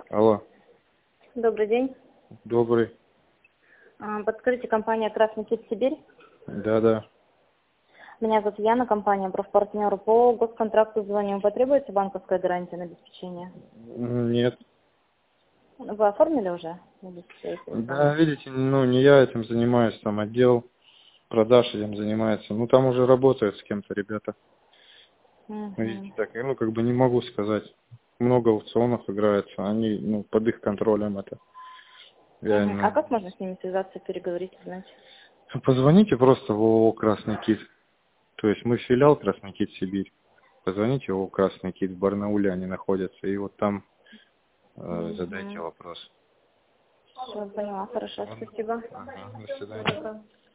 Алло, Добрый день. добрый. Подскажите, компания «Красный кит Сибирь». Да. Меня зовут Яна, компания «Профпартнер». По госконтракту звоню. Потребуется банковская гарантия на обеспечение? Нет. Вы оформили уже? Да, видите, не я этим занимаюсь, там отдел продаж этим занимается. Там уже работают с кем-то ребята. Видите, так, не могу сказать. Много аукционов играется, они, под их контролем это. А как можно с ними связаться, переговорить, узнать? Позвоните просто в ООО «Красный кит». То есть мы филиал «Красный кит Сибирь». Позвоните в ООО «Красный кит», в Барнауле они находятся, и вот там задайте вопрос. Все, поняла, хорошо, спасибо. Ага, до свидания.